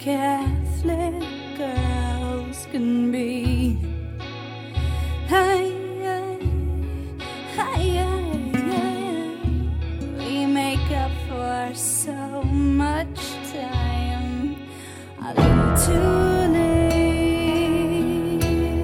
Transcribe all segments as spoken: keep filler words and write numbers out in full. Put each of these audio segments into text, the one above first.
Catholic girls can be. Hey, hey, hey, hey, we make up for so much time a little too late.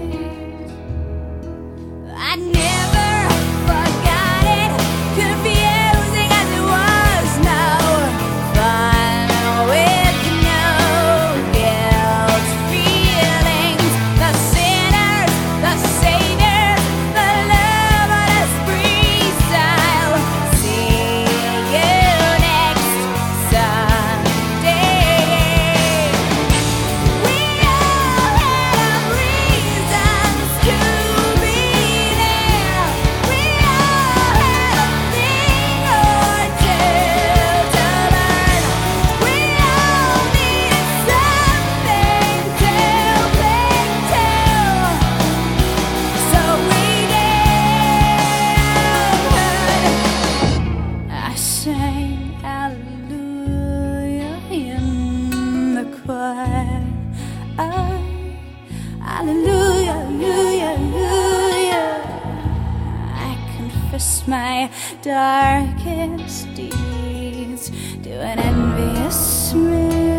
I never forgot it, confusing as it was. No fun with no guilt feelings. The sinners, the saviors, the loveless freestyle. See you next Sunday. We all have reasons to be there. We all had a thing or two to learn. We all needed something to cling to. So we did. I sang hallelujah in the choir. I, hallelujah, hallelujah, hallelujah. I confess my darkest deeds to an envious man.